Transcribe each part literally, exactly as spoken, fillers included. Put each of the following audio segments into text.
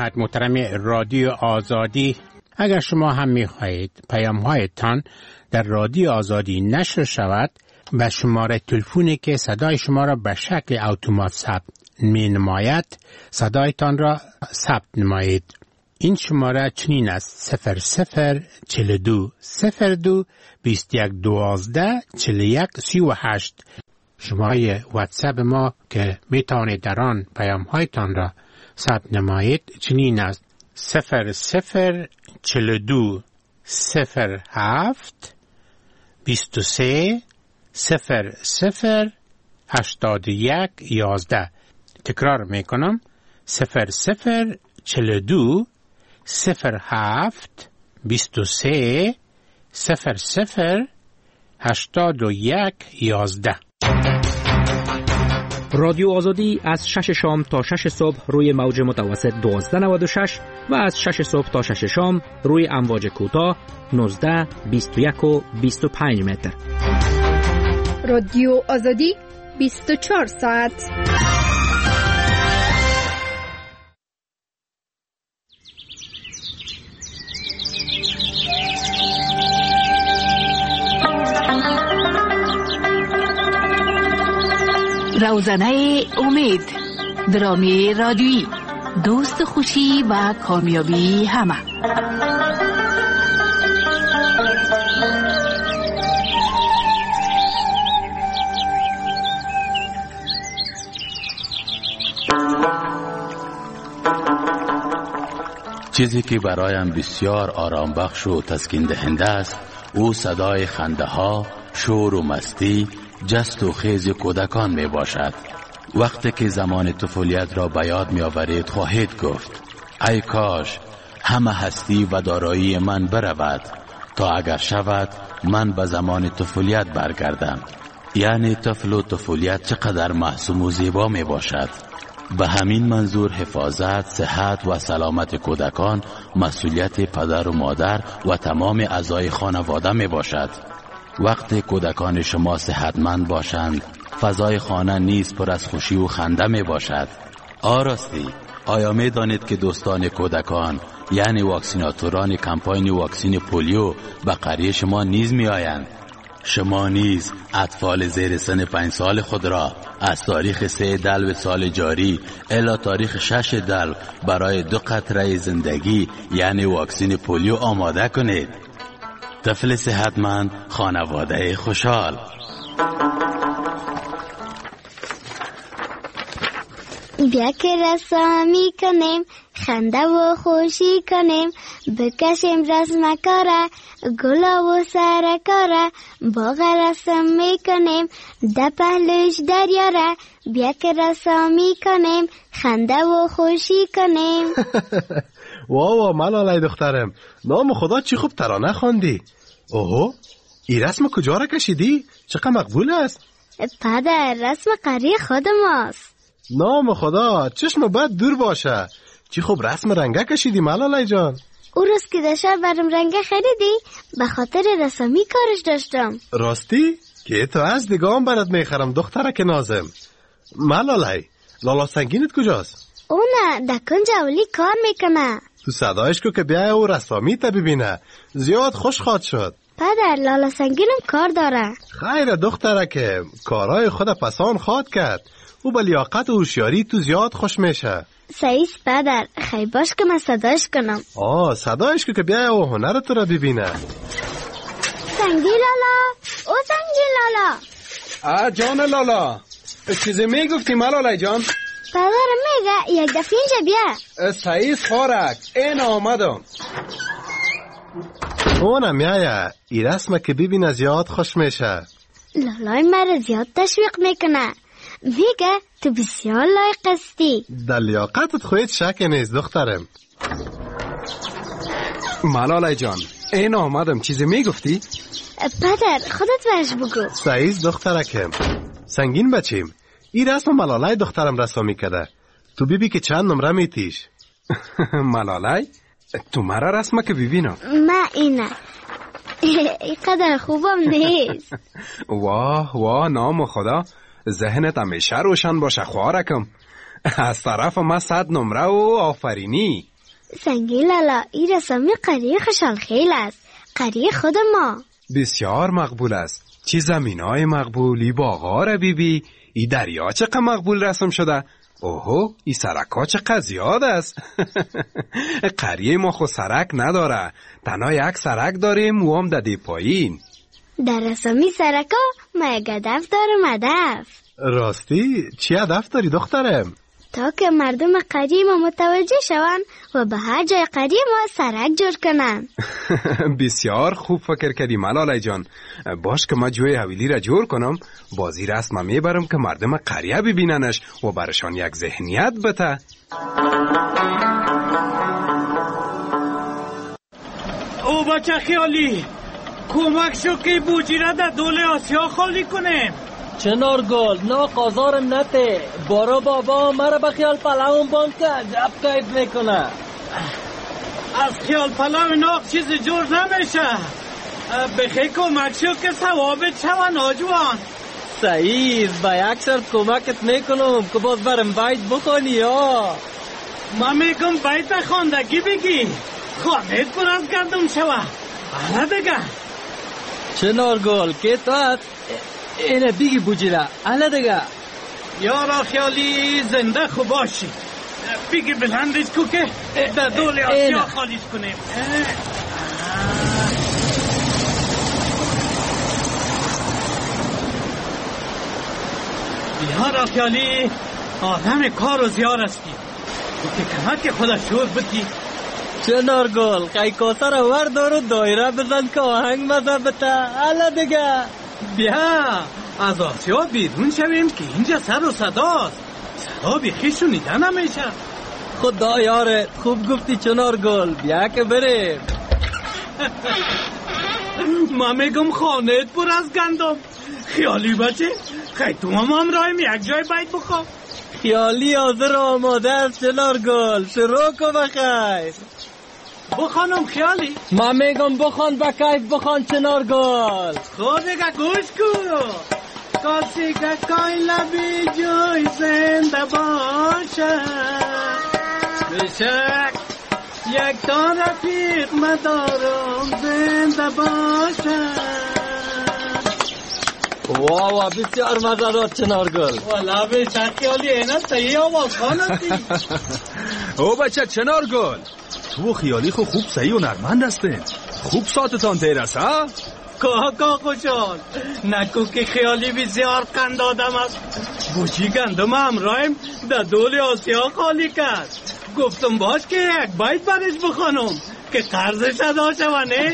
شنونده محترم رادیو آزادی، اگر شما هم می‌خواهید پیام‌هایتان در رادیو آزادی نشر شود و شماره تلفنی که صدای شما را به شکل اتومات ثبت می‌نماید صدایتان را ثبت نمایید. این شماره چنین است: صفر صفر چهل و دو صفر دو بیست و یک دوازده چهل و یک سی و هشت. شماره واتساپ ما که میتوانید در آن پیام‌هایتان را ثبت نمایید چنین است: صفر صفر چهل و دو صفر هفت بیست و سه صفر صفر هشتاد و یک یازده. تکرار میکنم: صفر صفر چهل و دو صفر هفت بیست و سه صفر صفر هشتاد و یک یازده. رادیو آزادی از شش شام تا شش صبح روی موج متوسط دوازده نود و شش و از شش صبح تا شش شام روی امواج کوتاه نوزده بیست و یک و بیست و پنج متر. رادیو آزادی بیست و چهار ساعت. روزنه امید، درامی رادیویی، دوست خوشی و کامیابی همه. چیزی که برایم بسیار آرام بخش و تسکین دهنده است او صدای خنده ها، شور و مستی، جست و خیز کودکان می باشد. وقتی که زمان طفولیت را به یاد می آورید خواهید گفت ای کاش همه هستی و دارایی من برود تا اگر شود من به زمان طفولیت برگردم. یعنی طفل و طفولیت چقدر معصوم و زیبا می باشد. به همین منظور حفاظت، صحت و سلامت کودکان مسئولیت پدر و مادر و تمام اعضای خانواده می باشد. وقتی کودکان شما صحتمند باشند فضای خانه نیز پر از خوشی و خنده می باشد. آراستی آیا می دانید که دوستان کودکان یعنی واکسیناتوران کمپاین واکسین پولیو به قریه شما نیز می آیند؟ شما نیز اطفال زیر سن پنج سال خود را از تاریخ سه دلو سال جاری الی تاریخ شش دلو برای دو قطره زندگی یعنی واکسین پولیو آماده کنید. طفل صحتمند، خانواده خوشحال. بیا که رسمی کنیم، خنده و خوشی کنیم، بکشیم رسم کاره، گلا و سرکاره، باغ رسم میکنیم، ده پهلوش دریاره. بیا که رسمی کنیم، خنده و خوشی کنیم. واو واو ملالای دخترم، نام خدا چی خوب ترانه خواندی. اوهو، این رسم کجا را کشیدی؟ چقدر مقبول است؟ پدر، رسم قریه خود ماست. نام خدا، چشم بد دور باشه. چی خوب رسم رنگه کشیدی ملالای جان. او روز که داشتم برام رنگه خریدی به خاطر رسمی کارش داشتم. راستی؟ که تو از دیگام برات میخرم دخترک نازم. ملالای، لالا سنگینت کجاست؟ او نه، در کنج اولی کار میکنه. تو صدایش کو که بیای او رسمی تا ببینه. زیاد خوش خواد شد. پدر، لالا سنگینم کار داره. خیر دخترک، کارهای خود پسان خواد کرد. او با لیاقت و هوشیاری تو زیاد خوش میشه. صحیح پدر، خیلی باش که من صداش کنم. آه صدایش که بیای او هنر تو را ببینه. سنگی لالا، او سنگی لالا. آه جان لالا، چیزی میگفتی ملالای جان؟ پدر میگه یک دفعه اینجا بیا. صحیح خورک، این آمدم. اونم میایه، این رسمه که ببینه زیاد خوش میشه. لالای مرا زیاد تشویق میکنه، میگه تو بسیار لایق هستی. در لیاقتت خودت شک نیست دخترم. ملالای جان، این آمدم، چیزی میگفتی؟ پدر خودت برش بگو. صحیح دخترکم. سنگین بچیم، این رسم ملالای دخترم رسمی کرده. تو بیبی که چند نمره میتیش. ملالای؟ تو مرا رسمه که ببینم. ما اینه این قدر خوبم نیست. واه واه نام خدا، ذهنت همیشه روشن باشه خوارکم. از طرف ما صد نمره و آفرینی. سنگی لالا، این رسامی قریه خوشحال خیل است. قریه خود ما. بسیار مقبول است. چی زمینای مقبولی باغا ربیبی، ای دریا چقدر مقبول رسم شده. اوهو، ای سرکا چقدر زیاد است. قریه ما خود سرک نداره، تنها یک سرک داریم و هم دادی پایین. در رسامی سرکا ما یک هدف دارم. هدف راستی چی هدف داری دخترم؟ تا که مردم قریه ما متوجه شوند و به هر جای قریه ما سرک جور کنن. بسیار خوب فکر کردی ملالای جان. باش که ما جوی حویلی را جور کنم، بازی رسم میبرم که مردم قریه ببیننش و برشان یک ذهنیت بده. او بچه خیالی، کمک شو که بوجی را در دول آسیا خالی کنیم. چنارگل نه قازار نته بارا بابا مرا به خیال پلاون بان که عجب کیف میکنه. از خیال پلاو ناق چیز جور نمیشه. بخی کمک شو که ثوابت شوه ناجوان. صحیح، با یک شرط کمکت میکنم که باز برم بیت بخونی. یا من میگم بیت خواندگی بگی، خانهت پر از گندم شوه. انا دیگه چنارگل که تو اینه بیگی بوجیره اله دیگه. یارا خیالی زنده خوب باشی، بیگی بلندش کو که در دول آسیا خالیش کنیم. یارا خیالی آدم کار و زیار هستی، که کمک خدا شور بکی. چنارگل قیقاته رو وردار و دایره بزن که آهنگ مزه بته. اله دیگه بیا از آسیا بیرون شویم که اینجا سر و صداست. صدا بیخی شنیده نمیشه. خدا یاره خوب گفتی چنارگل، بیا که بریم. من میگم خانهت پر از گندم. خیالی بچه خیلی تو هم همراهیم یک جای بیت بخواب. خیالی حاضر آماده است چنارگل، شروع کن بخیر. بخوانم خیالی؟ من میگم بخوان با کیف بخوان چنارگل. خود دیگه گوش کن. کسی که کای لبی جوی زنده باشه، بشک یک تا رفیق مدارم زنده باشه. واو بسیار مزدار چنارگل. والا بشک خیالی اینا صحیح آواز خوانستی. او بچه چنارگل، تو خیالی خو خوب صحیح و نرمند هستین. خوب ساعتتان تیر است ها؟ کاکا خوشحال نکو که خیالی بسیار قند آدم است. بوچی گندم همراهیم در دول آسیا خالی کرد. گفتم باش که یک بیت برش بخوانم که قرضش ادا شونه.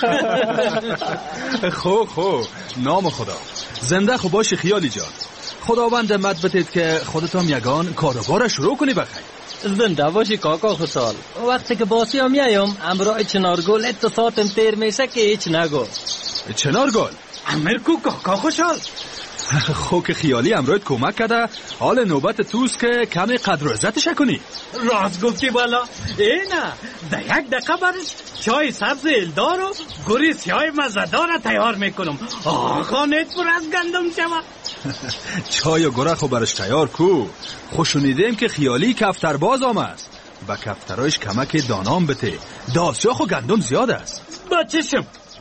خو خو نام خدا زنده خو باشی خیالی جان. خداوند مد بتید که خودتان یگان کاروبار شروع کنی بخیر. زنده باشی کاکا خوشحال. وقتی که باسی هم میایم امرای چنارگل اتساعتم تیر میشه که هیچ نگو. چنارگل امر کو کاکا خوشحال. خو که خیالی امروز کمک کرده، حال نوبت توست که کمی قدر و عزتش کنی. راست گفتی بالا. اینا در یک دقیقه برش چای سبز الدار و گوری سیاه مزدار تیار میکنم. خانهت پر از گندم شوه. چای و گوره خو برش تیار کو. خوشونیدیم که خیالی کفتر باز آم است. با کفترایش کمک دانام بته. داسیا خو گندم زیاد است. با چشم.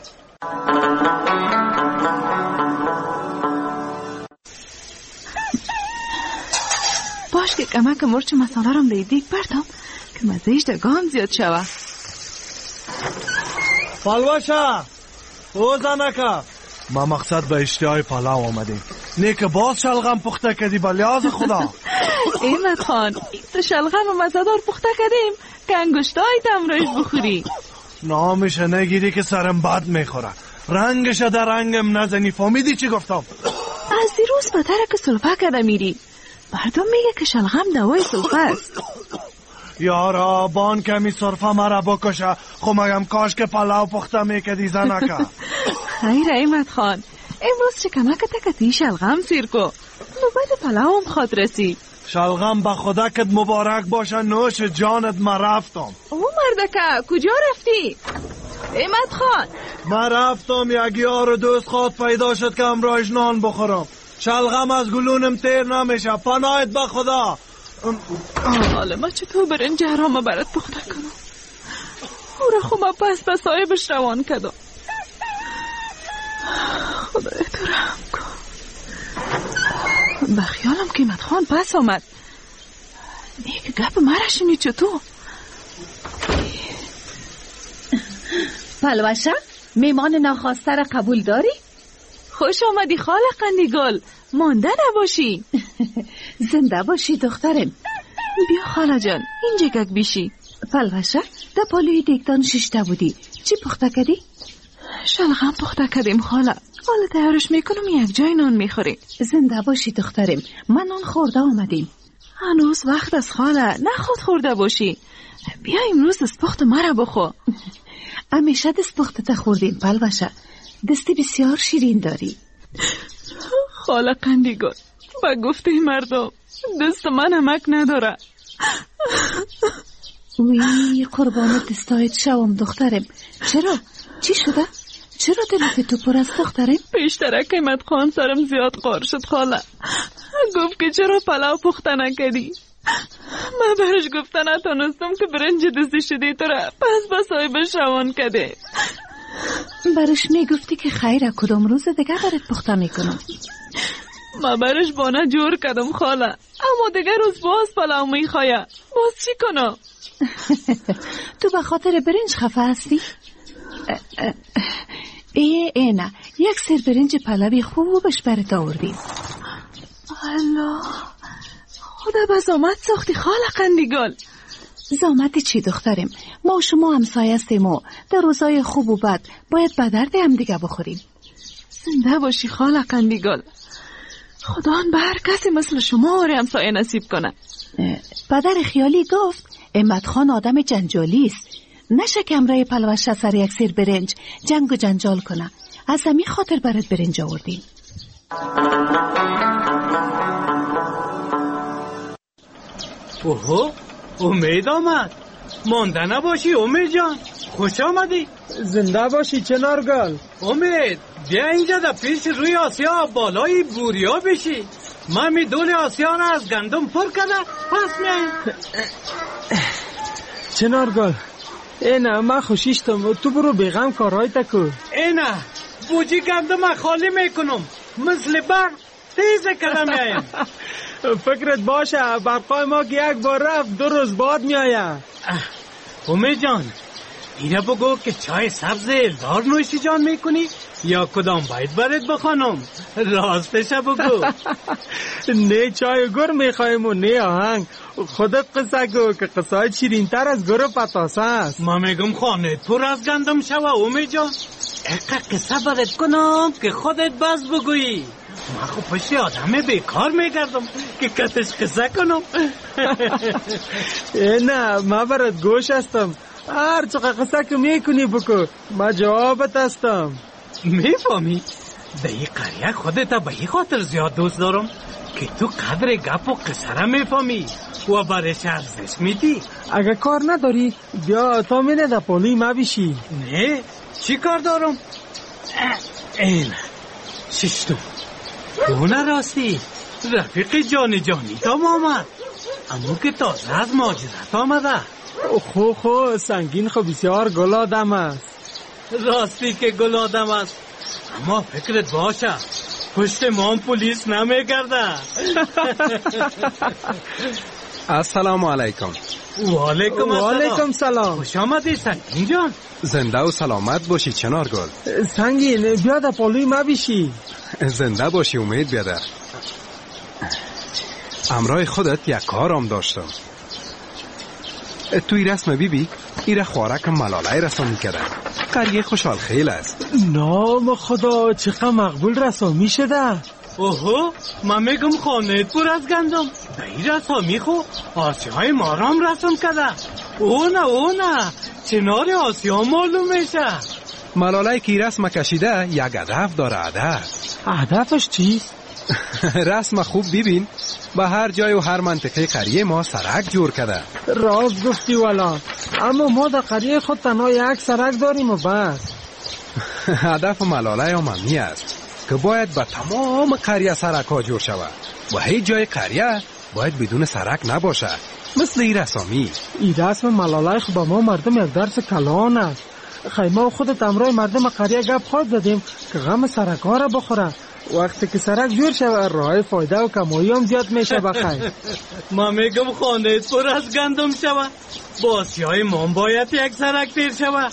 باش که کمک مرچ مساله رم دیدیک بردم که مزهش دگان زیاد شوه. پالواشا او زنکا ما مقصد به اشتهای پلاو آمدیم. نیک باز شلغم پخته کردی با لیاز خدا. ایمت خان تو شلغم و مزدار پخته کردیم که انگشتای تمرایش بخوری. نامشه نگیری که سرم بد میخوره. رنگش در رنگم نزنی. فهمیدی چی گفتم؟ از دیروز بتره که سلفه کده میری. مردم میگه که شلغم دوای سلفه است. یارا بان کمی سرفه مرا بکشه. خو مگم کاش که پلاو پخته میکدی زنکا. خیر ایمت خان امروز چه کمک تکتی شلغم سیر کو. نوبت پلاوم خواد رسی. شلغم به خدا کت مبارک باشه. نوش جانت ما رفتم. او مردکه کجا رفتی؟ ایمت خان ما رفتم یک یار دوست خواد پیدا شد که امروز نان بخورم. شلغم از گلونم تیر نمیشه. پناهت به خدا. حالا ما چطور برنج حرام برات پخته کنم؟ او را خو ما پس به صاحبش روان کردم. خدای تو رحم کن. به خیالم قیمت خان پس آمد. نیک گپ مرا شنید چطور؟ پلوشه میمان ناخواسته را قبول داری؟ خوش آمدی خاله قندیگل. مانده نباشی. زنده باشی دخترم. بیا خاله جان اینجا گک بیشی. پلوشه در پالوی دیگدان ششته بودی، چی پخته کردی؟ شلغم پخته کردیم خاله. حالا تیارش میکنم یک جای نان میخوری. زنده باشی دخترم، من نان خورده آمدیم. هنوز وقت از خاله، نه خود خورده باشی. بیا امروز دست پخت مرا بخو. همیشه دست پخت تا خوردیم پلوشه. دستی بسیار شیرین داری. خاله قندیگل با گفته مردم دست من همک نداره. وی قربان دستایت شوم دخترم. چرا؟ چی شده؟ چرا دلت تو پر است دخترم؟ پیشتره قیمت خان سرم زیاد قار شد خاله. گفت که چرا پلاو پخته نکردی؟ من برش گفته نتانستم که برنج دستی شدی تو را پس با صاحبش روان کده. برش میگفتی که خیره کدام روز دیگه برات پخته میکنم. من برش بانه جور کردم خاله، اما دیگه روز باز پلاو میخواه. باز چی کنم؟ تو به خاطر برنج خفه هستی؟ ای ای نه، یک سر برنج پلاوی خوبش برات آوردیم. الله، خدا به زامت ساختی خاله قندیگل. زامت چی دخترم؟ ما شما همسایه هستیم و در روزای خوب و بد باید به درد هم دیگه بخوریم. زنده باشی خاله قندیگل. خدا آن به هر کسی مثل شما آره همسایه نصیب کنه. پدر خیالی گفت احمد خان آدم جنجالی است، نشه که امرای پلوشه سر یک سیر برنج جنگ و جنجال کنه. از همین خاطر برات برنج آوردیم. اوهو، امید آمد. مانده نباشی امید جان، خوش آمدی. زنده باشی چنارگل. امید بیا اینجا در پیش روی آسیا بالای بوریا بشی. من می دول آسیا را از گندم پر کده پس میاییم. چنارگل اینا من خوشیشتم، تو برو بیغم کارهای تکو. اینا بوجی گندم خالی میکنم، مثل برق تیز کده میاییم. فکرت باشه برقای ما که یک بار رفت دو روز بعد میایم. امید جان اینا بگو که چای سبز الدار نوشی جان میکنی یا کدام باید برات بخوانم؟ راستش بگو. نه چای گر میخوایم و نه آهنگ. خودت قصه گو که قصه های شیرین تر از گر و پتاسه است. ما میگم خانه پر از گندم شوه امید جان. اقا قصه برات کنم که خودت باز بگویی. من خب پشت آدم بیکار میگردم که کتش قصه کنم. نه من برات گوش هستم، هر چقدر قصه که میکنی بکو، من جوابت هستم. میفهمی؟ به این قریه خودت به این خاطر زیاد دوست دارم که تو قدر گپ و قصه را میفهمی و برش ارزش میدی. اگه کار نداری بیا تا منه در پالوی ما بشی. نه چی کار دارم؟ این ششتو اونه راستی رفیق جانی جانی تام آمد، اما که تازه از ماجرت آمده. خو خو سنگین خو بسیار گل آدم است. راستی که گل آدم است، اما فکرت باشه پشت ما پلیس نمیگرده. السلام علیکم. و علیکم السلام. و علیکم سلام. خوش آمدی سنگین جان. زنده و سلامت باشی چنارگل. سنگین بیا در پالوی ما بشی. زنده باشی امید بیادر. امرای خودت یک کارم داشتم. توی رسم بی بی ایره خوارک ملالای رسامی کردن. قریه خوشحال خیل است. نام خدا چقدر مقبول رسامی شده. اوهو من میگم خانه پر از گندم به این رسامی خو آسیه های مارام رسم کرده. او نه او نه چنار آسیا معلوم میشه. ملالای که رسم کشیده یک هدف داره. هدف هدفش چیست؟ رسم خوب ببین، به هر جای و هر منطقه قریه ما سرک جور کرده. راست گفتی والا، اما ما در قریه خود تنها یک سرک داریم و بس. هدف ملالای هم همی است که باید به تمام قریه سرک ها جور شود و هیچ جای قریه باید بدون سرک نباشه. مثل ای رسامی. ای رسم ملالای خب ما مردم یک درس کلان است. خیمه و خودت امرای مردم قریه گپ خود زدیم که غم سرکا را بخوره. وقتی که سرک جور شود راه فایده و کمایی هم زیاد میشه بخیر. ما میگم خانه پر از گندم شود، با آسیای ما باید یک سرک تیر شود.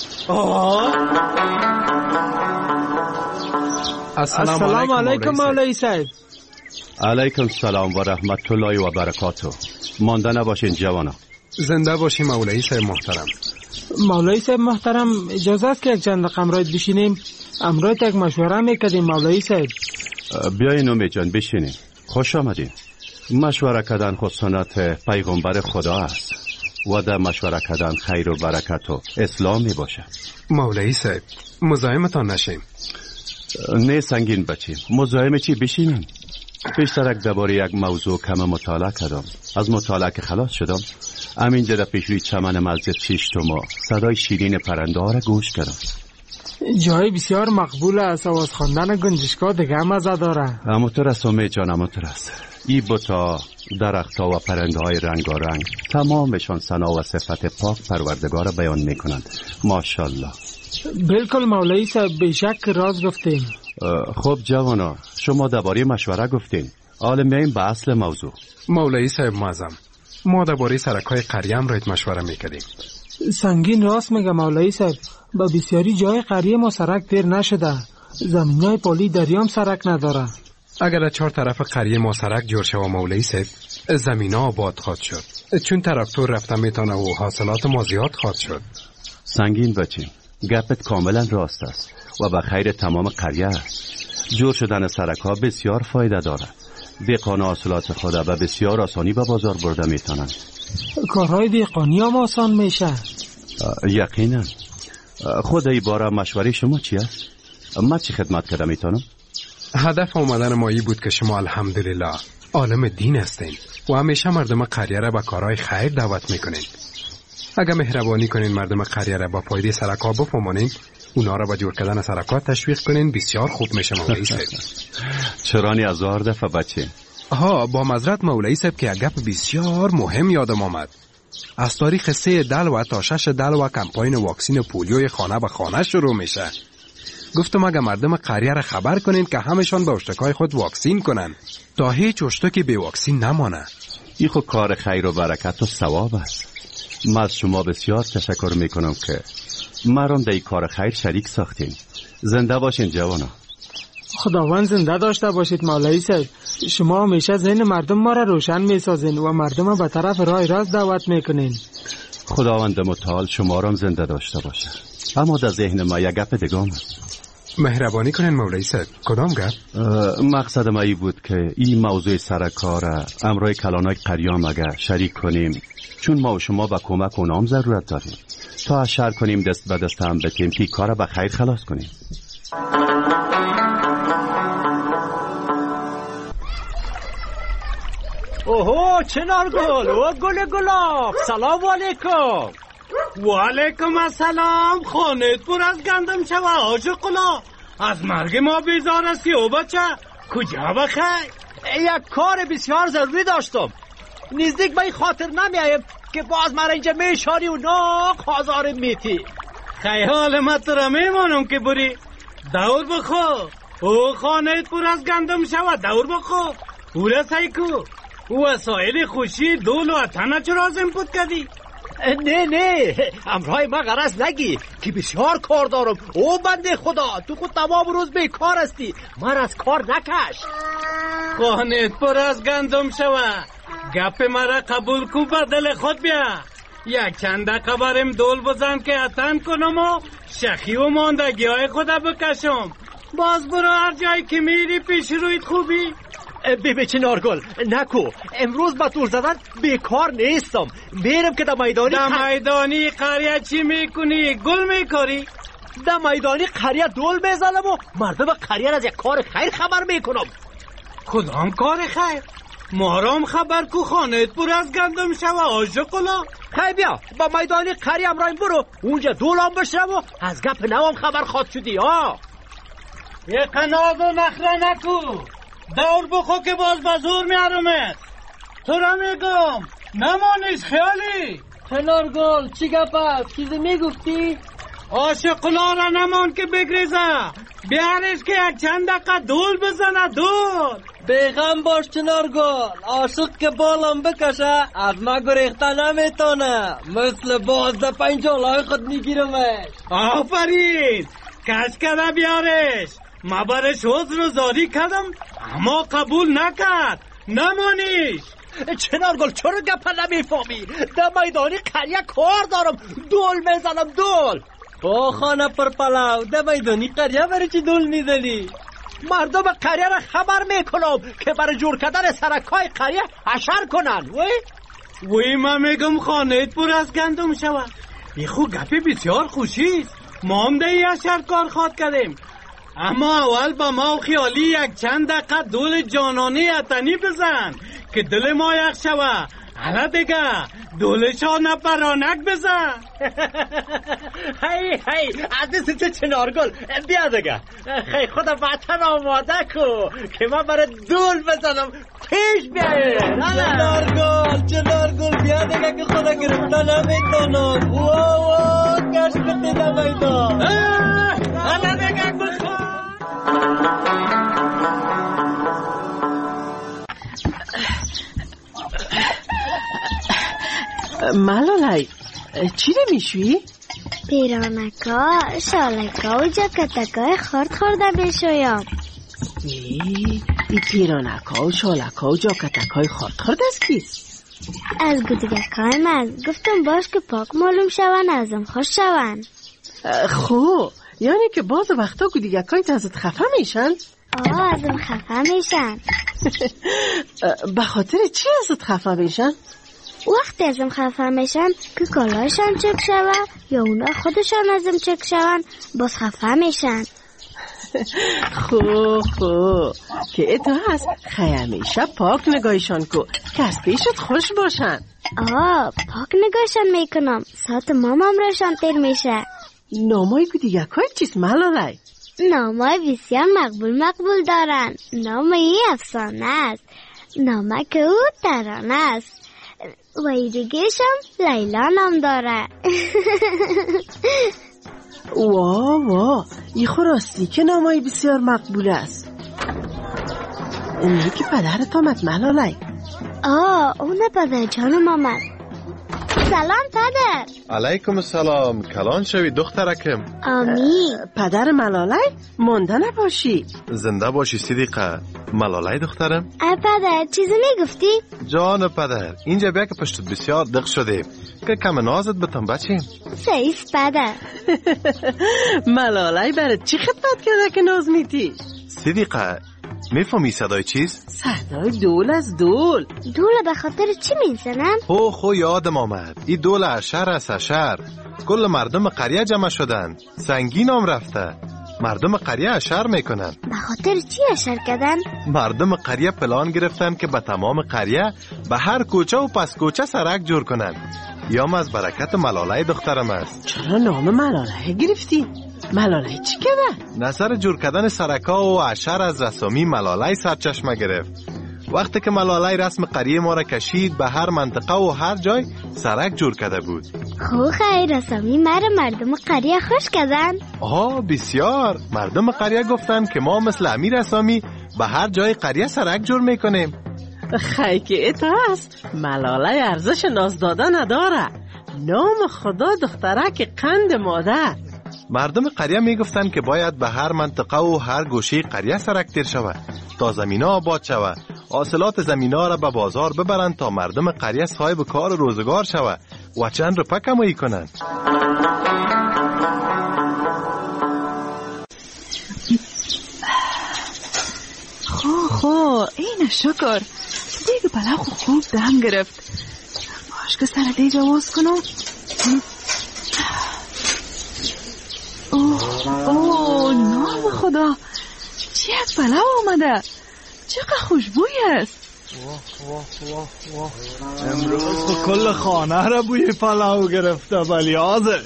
السلام علیکم مولوی صاحب. علیکم سلام و رحمت الله و برکاته. مانده نباشین جوانا. زنده باشی مولوی صاحب محترم. مولوی صاحب محترم اجازه است که یک چند دقیقه امروز بشینیم؟ امروز یک مشوره میکردیم مولوی صاحب. بیاین امی جان بشینیم. خوش آمدین. مشوره کردن خود سنت پیغمبر خدا است و در مشوره کردن خیر و برکت و اسلام می باشه. مولوی صاحب مزاحمتان نشیم. نه سنگین بچیم، مزاحم چی؟ بشینیم. پیشترک درباره یک موضوع کم مطالعه کردم. از مطالعه که خلاص شدم همینجا در پیش روی چمن مسجد شش توما صدای شیرین پرنده ها را گوش کردم. جای بسیار مقبول است. آواز خواندن گنجشکا دیگه مزه داره. همونطور است امی جان، همونطور است. ای بوتا، درختها و پرنده های رنگارنگ تمامشان ثنا و صفت پاک پروردگار بیان میکنند. ماشاءالله. بالکل مولوی صاحب، بیشک راز گفتیم. خب جوانا، شما درباره مشوره گفتین. حالا میایم به اصل موضوع. مولوی صاحب معظم، ما درباره سرکای قریه هم رایت مشوره میکردیم. سنگین راست میگه مولوی صاحب. با بسیاری جای قریه ما سرک تیر نشده. زمینای پلی دریام سرک نداره. اگر چهار طرف قریه ما سرک جور شو مولوی صاحب، زمین ها آباد خواد شد، چون تراکتور رفته میتونه و حاصلات ما زیاد خواد شد. سنگین بچین، گپت کاملا راست است و به خیر تمام قریه است. جور شدن سرک ها بسیار فایده دارد. دهقان حاصلات خود به بسیار آسانی به بازار برده میتونند. کارهای دهقانی هم آسان میشه. یقینا. خود ای باره مشوره شما چی است؟ من چی خدمت کرده میتونم؟ هدف آمدن ما ای بود که شما الحمدلله عالم دین هستین و همیشه مردم قریه را به کارهای خیر دعوت میکنین. اگر مهربانی کنین مردم قریه را با فایده سرکا بفهمانین، اونا را با جور کردن سرکا تشویق کنین، بسیار خوب میشه مولوی صاحب. چرانی هزار دفعه بچه. ها با معذرت مولوی صاحب که یک گپ بسیار مهم یادم آمد. از تاریخ سه دلو تا شش دلو کمپاین واکسین پولیوی خانه به خانه شروع میشه. گفتم اگه مردم قریه را خبر کنین که همشان به اشتکای خود واکسین کنن تا هیچ اشتکی به واکسین نمانه. این خود کار خیر و برکت و ثواب است. من از شما بسیار تشکر میکنم که مرام در این کار خیر شریک ساختین. زنده باشین جوانا. خداوند زنده داشته باشید مولوی صاحب. شما همیشه ذهن مردم ما را روشن میسازین و مردم به طرف راه راست دعوت میکنین. خداوند متعال شما را زنده داشته باشه. اما در ذهن ما یک گپ دیگه است. مهربانی کنین مولوی صاحب. کدام گپ؟ مقصد ما ای بود که این موضوع سرکا را امرای کلانای قریام اگر شریک کنیم، چون ما و شما به کمک اونام ضرورت داریم، تا اشار کنیم دست به دست هم بتیم که کار را به خیر خلاص کنیم. اوهو چنارگل و گل گلاب، سلام علیکم. و علیکم السلام. خانه پر از گندم شوه آج قلا. از مرگ ما بیزار است که او بچه کجا بخیر؟ یک کار بسیار ضروری داشتم. نزدیک به این خاطر نمیایم که باز مرا اینجا میشاری و ناک هزار میتی. خیال ما تو را میمانم که بری دور بخو. او خانه پر از گندم شوه دور بخو. او را سیکو وسایل خوشی دول و اتنه چرا زنپود کردی؟ نه نه امرای ما غرض نگی که بسیار کار دارم. او بنده خدا تو خود تمام روز بیکار هستی، من از کار نکش. خانه پر از گندم شوه. گپ مرا قبول کو به دل خود بیا. یک چند دقیقه برم دول بزن که اتن کنم و شخی و ماندگی های خدا بکشم. باز برو هر جایی که میری پیش رویت خوبی. ببی چنارگل نکو، امروز با تور زدن بیکار نیستم. میرم که در میدانی در میدانی قریه چی میکنی؟ گل میکاری؟ در میدانی قریه دول میزنم و مردم قریه از یک کار خیر خبر میکنم. کدام کار خیر؟ مارام خبر کو خانه پر از گندم شوه آج قلا. خیلی بیا با میدانی قریه امرایم برو، اونجا دولام بشرم و از گپ نوام خبر خواد شدی. ها یه قناز و نخره نکو، دور بخو که باز بزور میارمت. تو را میگم نمانش خیالی. کنارگل چی گپ است؟ چیزی میگفتی؟ عاشقلا را نمان که بگریزه. بیارش که یک چند دقیقه دول بزنه. دول بیغم باش کنارگل. عاشق که بالم بکشه از ما گریخته نمیتونه. مثل بازده پنجالای خود میگیرمش. آفرین. کش کده بیارش. ما برش حضر و زاری کردم اما قبول نکرد. نمانیش. چنارگل چرا گپا نمیفهمی؟ در میدانی قریه کار دارم. دول میزنم دول. با خانه پر پلاو در میدانی قریه برای چی دول میزنی؟ مردم قریه را خبر میکنم که برای جور کردن سرکای قریه حشر کنن. وی؟ وی ما میگم خانه پر از گندم شود. این خو گپی بسیار خوشیست. ما هم ده حشر کار خواد کردیم. اما اول با ما و خیالی یک چند دقیقه دول جانانه اتنی بزن که دل ما یک شوه. حالا دیگه دولشان پرانک بزن. هی هی عزیز چه چنارگل بیا دیگه. خیلی خود وطن آماده کو که من برای دول بزنم. پیش بیایی چنارگل چنارگل بیا دیگه که خدا گرفته نمیتونم. واو واو کش کتی نمیدان. حالا دیگه گل خواهد. ملالای چی نمیشوی؟ پیرانکا شالکا و جاکتکای خورد خورده بشویم. ای ای پیرانکا و شالکا و جاکتکای خورد خورد از کیست؟ از گودگکای من. گفتم باش که پاک معلوم شون ازم خوش شون. خو یعنی که باز وقتا گودگکای ازت خفه میشن؟ آه ازم خفه میشن. به خاطر چی ازت خفه میشن؟ وقتی ازم خفه میشن که کالایشان چک شوه یا اونا خودشان ازم چک شون باز خفه میشن. خو خو که اتو هست خیمیشه پاک نگاهشان کو که از پیشت خوش باشن. آه پاک نگاهشان میکنم ساعت مامام راشان تیر میشه. نامای گودیگکای چیست ملالای؟ نامای بسیار مقبول مقبول دارن. نامای افسانه است. نامک او ترانه است. و ایدگیشم لیلا نام داره. وا وا ای خوراستی که نامای بسیار مقبول است. اونه که پدرت آمد ملالای؟ آه اونه پدر جانم آمد. سلام پدر. علیکم السلام. کلان شوی دخترکم. آمین. پدر ملالای مونده نباشی. زنده باشی صدیقه. ملالای دخترم. ای پدر چیزی میگفتی؟ جان پدر اینجا بیا که پشتت بسیار دق شده که کم نازت بتم بچیم. سیف پدر. ملالای برات چی خدمت کرده که ناز میتی؟ صدیقه میفهمی صدای چیز؟ صدای دول از دول. دول به خاطر چی میزنن؟ هو خو یادم آمد. این دول اشر است اشر. کل مردم قریه جمع شدن. سنگین هم رفته. مردم قریه اشر میکنن. به خاطر چی اشر کردن؟ مردم قریه پلان گرفتن که به تمام قریه به هر کوچه و پس کوچه سرک جور کنن. یام از برکت ملالای دخترم است. چرا نام ملالای گرفتی؟ ملالای چی کرده؟ نظر جور کردن سرکا و اشر از رسامی ملالای سرچشمه گرفت. وقتی که ملالای رسم قریه ما را کشید به هر منطقه و هر جای سرک جور کرده بود. خو خیر رسامی مرا مردم قریه خوش کردن؟ آه بسیار. مردم قریه گفتن که ما مثل امیر رسامی به هر جای قریه سرک جور میکنیم. خیلی که ات هست ملالای ارزش ناز دادن نداره. نام خدا دخترک قند مادر. مردم قریه میگفتن که باید به هر منطقه و هر گوشه قریه سرک تیر شود تا زمینا آباد شود. حاصلات زمینا را به بازار ببرند تا مردم قریه صاحب کار و روزگار شود و چند روپه کمایی کنند. خو خو این شکر دیگه بلا خو خوب دم گرفت. باش که سر دیگه واز کنم. اوه اوه نام خدا چی یک بلا آمده. چقدر خوشبوی است. واه واه واه واه. امروز خو کل خانه را بوی پلاو گرفته ولی آزش.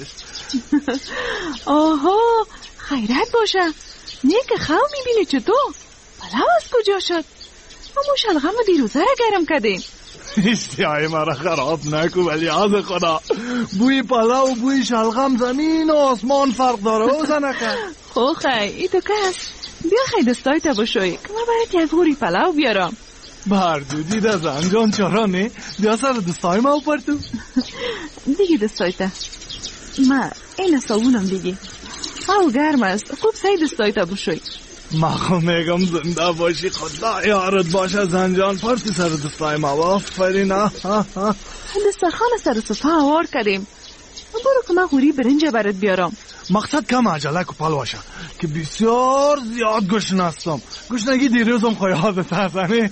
آها خیرت باشه. نیک خواهم میبینی چطور؟ پلاو از کجا شد؟ ما شلغم دیروزه را گرم کردیم. اشتیای مرا خراب نکو ولی از خدا. بوی پلاو و بوی شلغم زمین و آسمان فرق داره او زنکه. خو خی ای تو کس بیا خی دستای تا بشوی که ما برات یک غوری پلاو بیارم. بردودی ده زنجان چرا نه؟ بیا سر دستای ما اوپر تو. دیگه دستای تا ما این صابونم دیگه او گرم است. خوب سعی دستای تا بشوی. ما خو میگم زنده باشی خدا یارت باشه زنجان پرسی سر دستای ما. آفرین. دسترخوان سر صفحه آوار کردیم. برو که من غوری برنج برات بیارم. مقصد کم عجله که پلوشه که بسیار زیاد گشنه هستم. گشنگی دیروزم خواهیادت هستنی.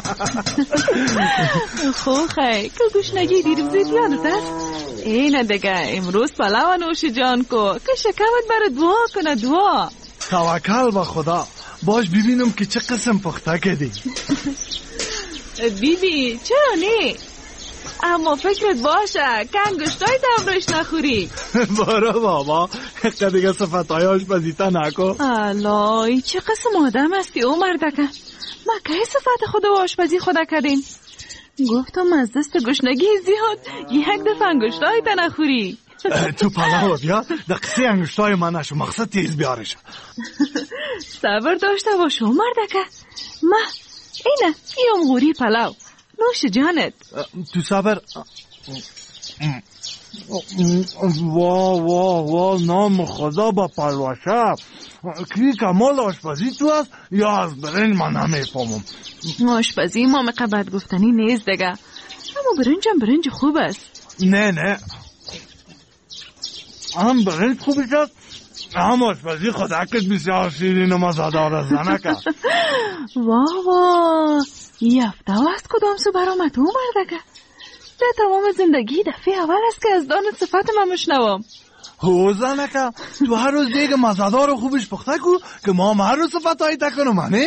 خو خی که گشنگی دیروزی یادت هست؟ اینه دیگه امروز پلاو نوش جان کو که شکمت برای دعا کنه. دعا توکل به خدا. باش ببینم که چه قسم پخته کردی. بیبی چرا نه؟ اما فکرت باشه که انگشتای دمروش نخوری. برو بابا که دیگه صفتای آشپزیتا نکن. الای چه قسم آدم هستی او مردکه. ما که صفت خود و آشپزی خدا کردیم. گفتم از دست گشنگی زیاد یک دفعه انگشتای تا نخوری. تو پلاو بیا دقیقی انگشتای من نشو. مقصد تیز بیارش. صبر داشته باشو مردکه. ما اینه این غوری پلاو نوش جانت. تو صبر. وا وا وا نام خدا با پلوشه. کی کمال آشپزی تو هست یا از برنج من نمیفهمم. آشپزی ما مقبت گفتنی نیست دیگه. اما برنجم برنج خوب است. نه نه هم برنج خوبی شد هم آشپزی خدا کت بسیار شیرین و مزادار از زنکه. وا وا یفته است کدام سو برامت او مردکه. در تمام زندگی دفعه اول است که از دان صفت من مشنوم. هو زنکه تو هر روز دیگه مزادار و خوبش پخته کو که ما هم هر روز صفت هایی تکنم منی.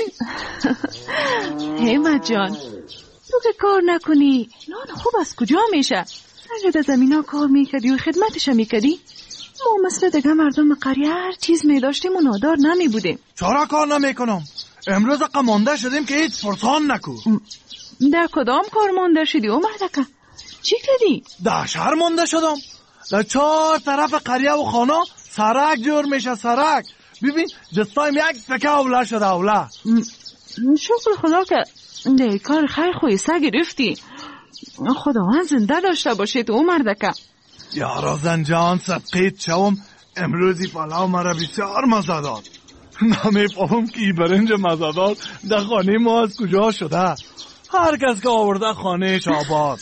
همت جان تو که کار نکنی نان خوب از کجا میشه؟ اگه در زمین ها کار میکردی و خدمتش میکردی ما مثل دیگه مردم قریه هر چیز میداشتیم و نادار نمیبودیم. چرا کار نمیکنم؟ امروز قمانده شدیم که هیچ فرسان نکو. در کدام کار مانده شدی او مردکه؟ چی کردی؟ در شهر مانده شدم. در چهار طرف قریه و خانه سرک جور میشه سرک. ببین دستایم یک تکه اوله شده اوله. شکر خدا که در کار خیر خوی سه گرفتی. خداوند زنده داشته باشید او مردکه. یارا زنجان صدقیت شوم امروزی پلاو مرا بسیار مزه داد. نمیفهم که ای برنج مزه داد در خانه ما از کجا شده. هر کس که آورده خانهش آباد.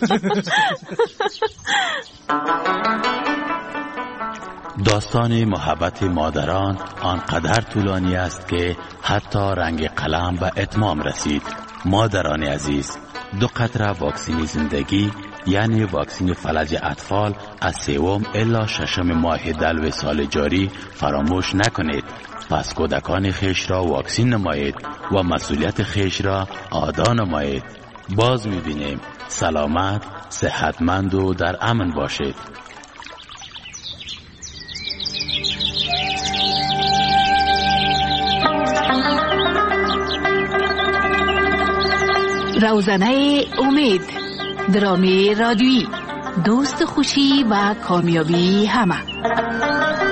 داستان محبت مادران آنقدر طولانی است که حتی رنگ قلم به اتمام رسید. مادران عزیز، دو قطره واکسین زندگی یعنی واکسین فلج اطفال از سوم الا ششم ماه دلو سال جاری فراموش نکنید. پس کودکان خیش را واکسین نمایید و مسئولیت خیش را ادا نمایید. باز می‌بینیم سلامت، صحتمند و در امن باشید. روزنه امید، درامی رادیویی، دوست خوشی و کامیابی همه.